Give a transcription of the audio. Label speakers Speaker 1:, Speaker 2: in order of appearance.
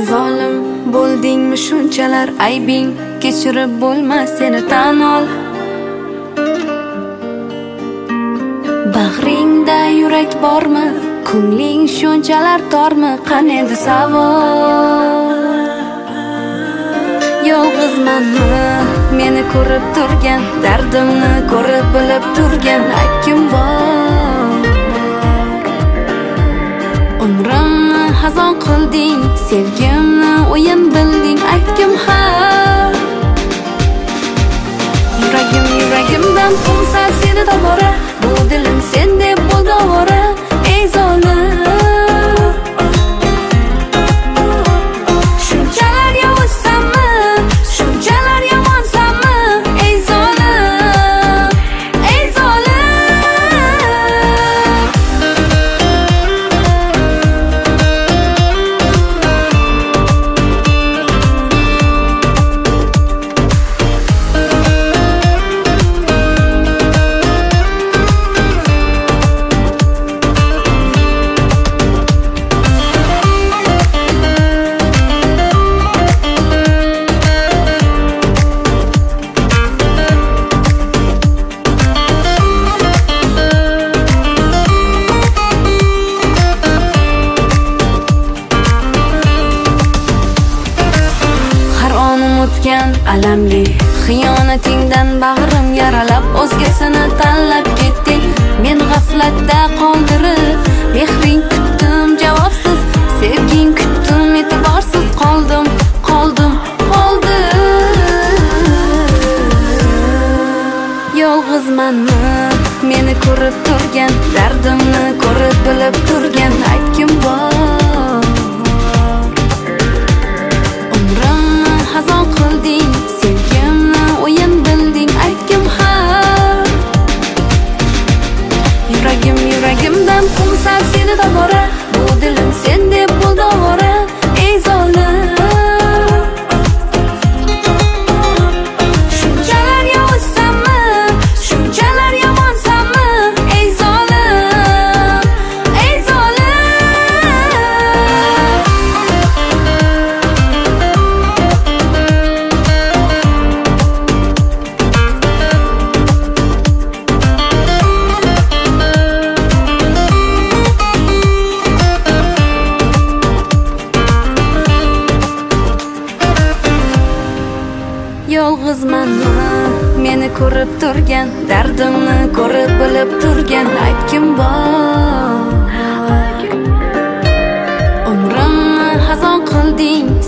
Speaker 1: Zolim bo'ldingmi shunchalar aybing, kechirib bo'lmas seni tan ol. Bag'ringda yurak bormi, ko'ngling shunchalar tormi, qani endi savol. Yolg'izmanmi meni ko'rib turgan, dardimni ko'rib bilib turgan aytgim bor. Umrimni xazon qilding, sevgimni o'yin bilding aytgim ha. Yuragimdan qo'msab seni tobora, bu dilim sen deb bo'ldi ovora. Ey zolim, shunchalar yovuzsanmi, shunchalar yomonsanmi? Ey zolim, ey zolim. O'tgan alamli xiyonatingdan bag'rim yaralab, o'zgasini tanlab ketding. Men g'aflatda qoldirib, mehring kutdim javobsiz, sevging kutdim e'tiborsiz, qoldim. Yolg'izmanmi meni ko'rib turgan, dardimni ko'rib bilib turgan aytgim bor. Xazon qilding, sevgimni o'yin bilding aytgim ha. Yuragimdan qo'msab seni tobora, bu dilim sen deb bo'ldi ovora. Ey zolim, shunchalar yovuzsanmi, shunchalar yomonsanmi? Ey zolim, ey zolim. Yolg'izmanmi meni ko'rib turgan, dardimni ko'rib bilib turgan aytgim bor. Umrimni xazon qilding,